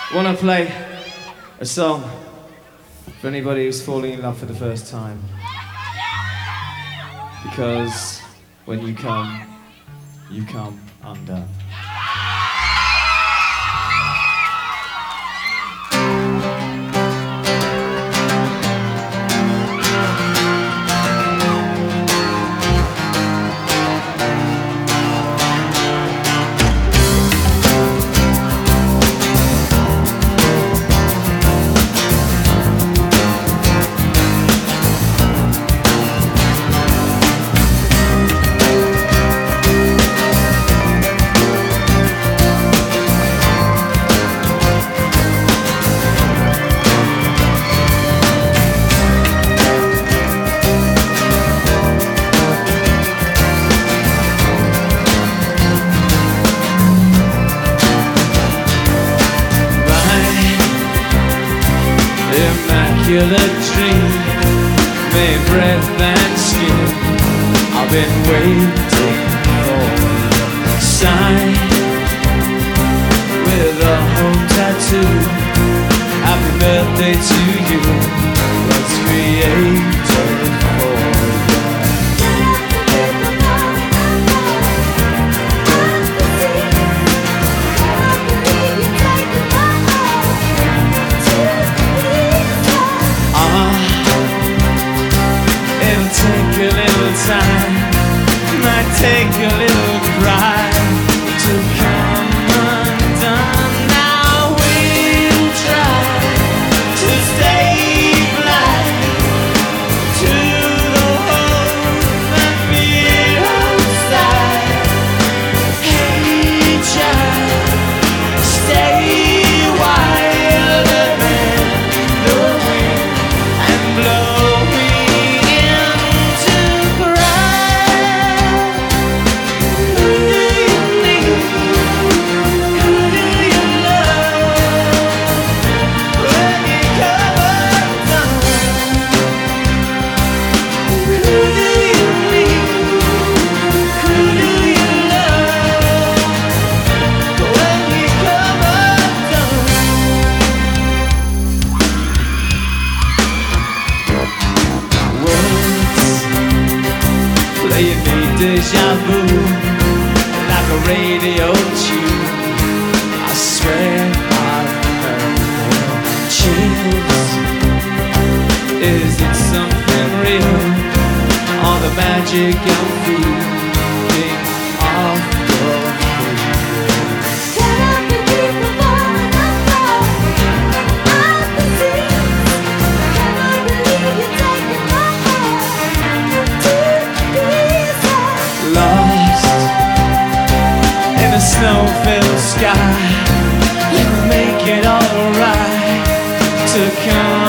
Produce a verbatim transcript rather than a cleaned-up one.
Want to play a song for anybody who's falling in love for the first time. Because when you come, you come undone. Immaculate dream, made breath and skin. I've been waiting for a sign with a home tattoo. Happy birthday to you, was created for you. Take a little time, might take a little cry to come undone. Now we'll try to stay blind to the hope that beat outside. Hey child, stay wilder than the wind and blow me. Playing me deja vu like a radio tune. I swear I've heard more chills. Is it something real, or the magic I'm feeling of your feet? Snow-filled sky, you make it alright to come.